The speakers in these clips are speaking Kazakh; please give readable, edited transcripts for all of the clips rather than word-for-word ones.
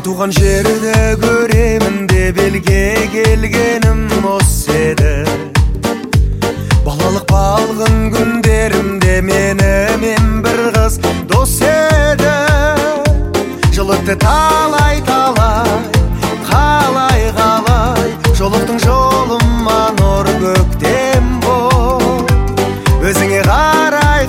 туған жерде көремін деп елге келгенім осы еді. Балалық балғын күндерімде менімен бір қыз дос еді. Жыл өтті талай-талай, қалай жолықтың жолыма нұр көктем бол. Өзіңе қарай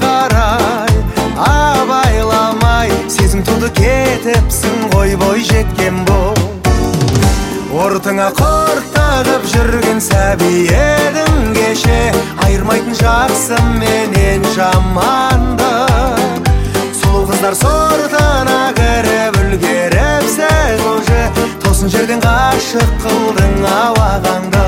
абайламай сезім туды кетіпсің ғой бой жеткен бол. Ортыңа құрт тағып жүрген сәби едің кеше, айырмайтын жақсы менен жаманды. Сұлу қыздар сортына кіріп үлгеріпсің уже, тосын жерден ғашық қылдың ауағаңды.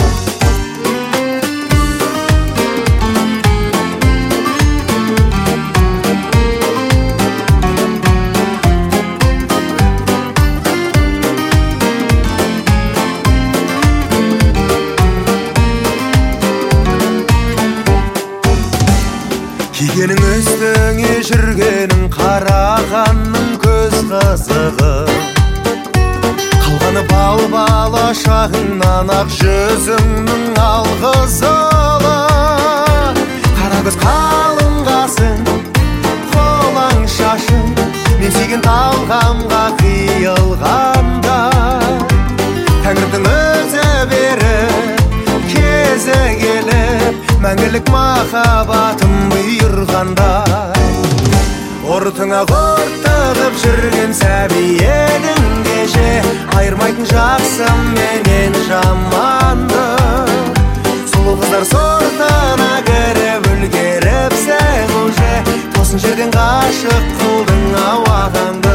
Кигенің үстіңе жүргенің қарағанның көз қызығы, қалғаны бал шағыңнан ақ жүзіңнің алғызылы. Қара көз қалың қасың, қолаң шашың, мен сүйген талғамға қиылғанда, тәңірдің өзі беріп кезі келіп, мәңгілік махаббатым бұйырғандай. Ортыңа құрт тағып жүрген сәби едің кеше, айырмайтын жақсы менен жаманды. Сұлу қыздар сортына кіріп үлгеріпсің уже, тосын жерден ғашық қылдың ауағаңды.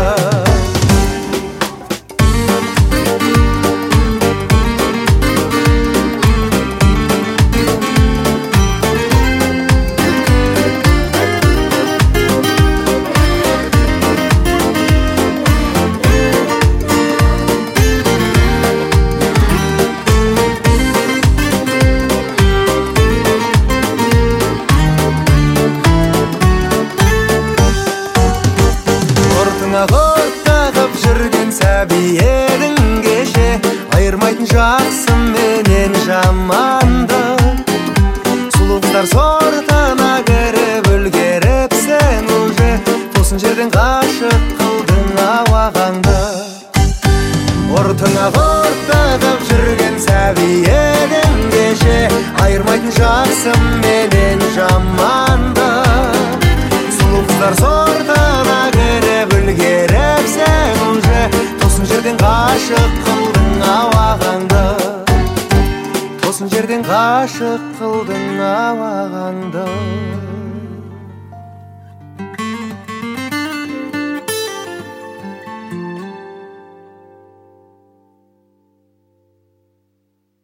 Құрт тағып жүрген сәби едің кеше, айырмайтын жақсы менен жаманды. Сұлу қыздар сортына кіріп үлгеріпсің уже, тосын жерден ғашық қылдың ауағаңды. Ортыңа құрт тағып жүрген сәби едің кеше, айырмайтын жақсы менен жаманды. Сұлу қыздар сортына кіріп үлгеріпсің уже, тосын жерден ғашық қылдың ауағаңды. Тосын жерден ғашық қылдың ауағаңды.